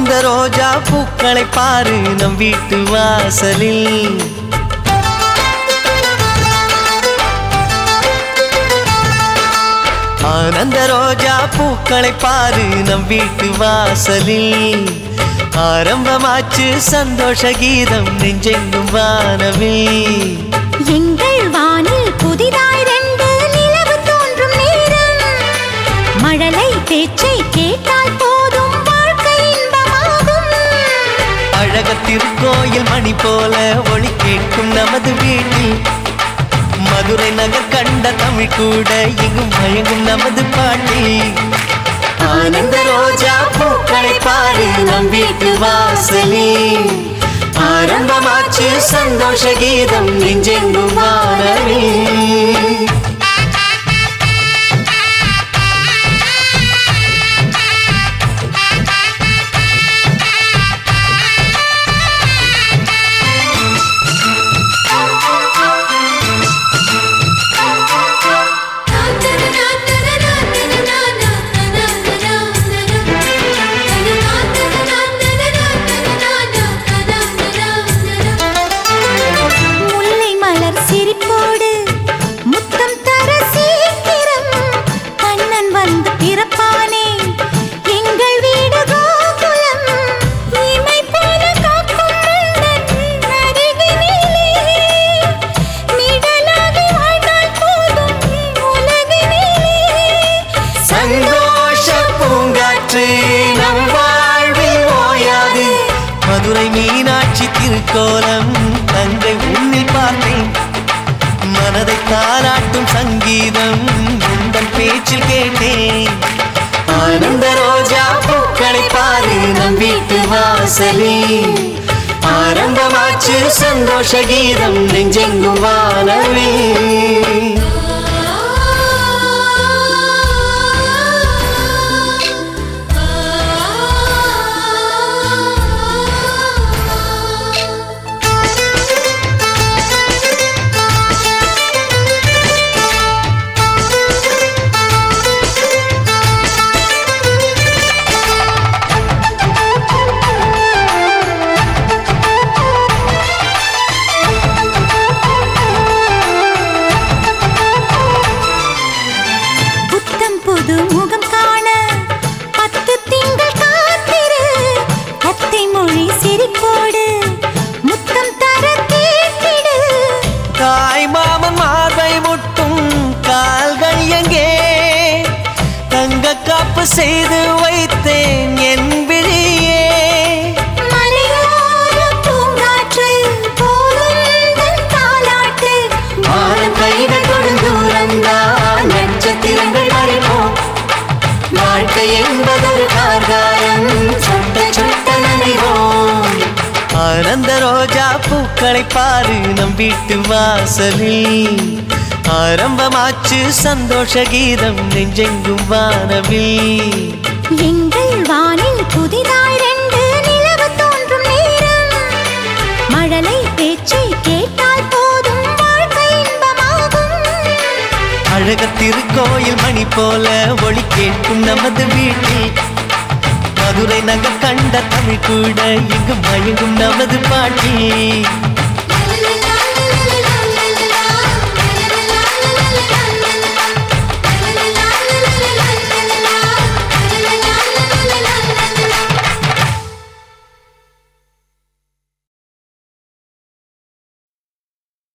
ஆனந்த ரோஜா பூக்களை பாரு நம் வீட்டு வாசலில். ஆனந்த ரோஜா பூக்களை பாரு நம் வீட்டு வாசலில். ஆரம்பமாச்சு சந்தோஷ கீதம் நெஞ்செங்கும் வானவில். எங்கள் வானில் புதிதாய் ரெண்டு நிலவு தோன்றும் நேரம். மழலை பேச்சை கேட்டால் போதும் வாழ்க்கை இன்பமாகும். அழக திருக்கோயில் மணி போல ஒளி கேட்கும் நமது வீட்டில். மதுரை நகர் கண்ட தமிழ் கூட எங்கும் மயங்கும் நமது பாட்டில். ஆனந்த ரோஜா பூக்களை பாரு நம் வீட்டு வாசலில். ஆரம்பமாச்சு சந்தோஷ கீதம் நெஞ்செங்கும் வானவில். மதுரை மீனாட்சி திருக்கோலம் தங்கை உன்னில் பார்த்தேன். மனதை தாலாட்டும் சங்கீதம் உந்தன் பேச்சில் கேட்டேன். ஆனந்த ரோஜா பூக்களை பாரு நம் வீட்டு வாசலில். ஆரம்பமாச்சு சந்தோஷ கீதம் நெஞ்செங்கும் வானவில். முகம் காண 10 திங்கள் காத்திரு. அத்தை மொழி சிரிப்போடு முத்தம் தர கேட்டிடு. தாய் மாமன் மார்பை முட்டும் கால்கள் எங்கே? தங்க காப்பு செய்து வைத்தேன் என் விழியே. மலையோர பூங்காற்று போலும் தாலாட்டு. வானம் கைகள் தொடும் தூரம்தான் நட்சத்திரங்கள் வரைவோம். வாழ்க்கை என்பதொரு கார்காலம் சொட்ட சொட்ட நனைவோம். ஆனந்த ரோஜா பூக்களை பாரு நம் வீட்டு வாசலில். ஆரம்பமாச்சு சந்தோஷ கீதம் நெஞ்செங்கும் வானவில். எங்கள் வானில் புதிதாய் ரெண்டு நிலவு தோன்றும் நேரம். மழலை பேச்சை கேட்டால் போதும் வாழ்க்கை இன்பமாகும். அழக திருக்கோயில் மணி போல ஒளி கேட்கும் நமது வீட்டில். மதுரை நகர் கண்ட தமிழ் கூட எங்கும் மயங்கும் நமது பாட்டில்.